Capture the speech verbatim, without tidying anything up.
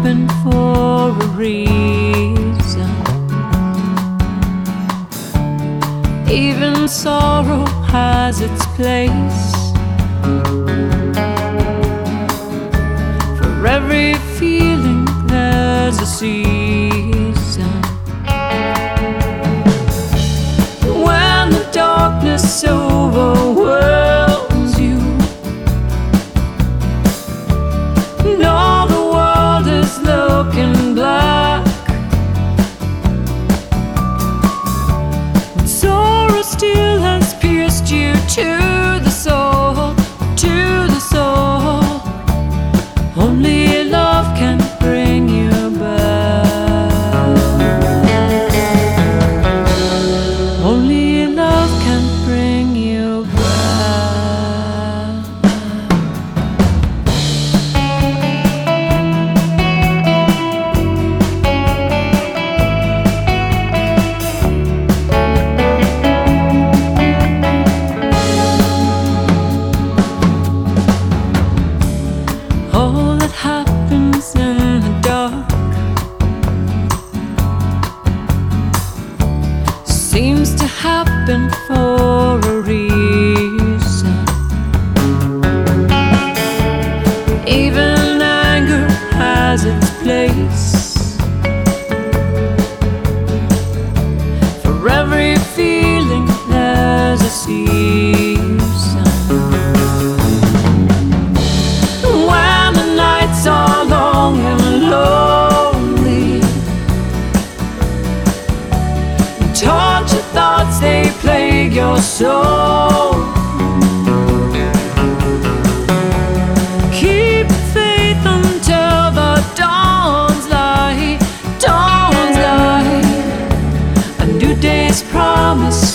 happen for a reason. Even sorrow has its place. For every feeling there's a season. When the darkness overwhelms you, and all the world is looking black, when sorrow still has pierced you to the soul, to the soul, only love can bring you back. Only love can bring you back. All that happens in the dark seems to happen for a reason. Even anger has its place. For every feeling there's a season. When the nights are long and lonely, and tortured thoughts they plague your soul, keep faith until the dawn's light, dawn's light. A new day's promise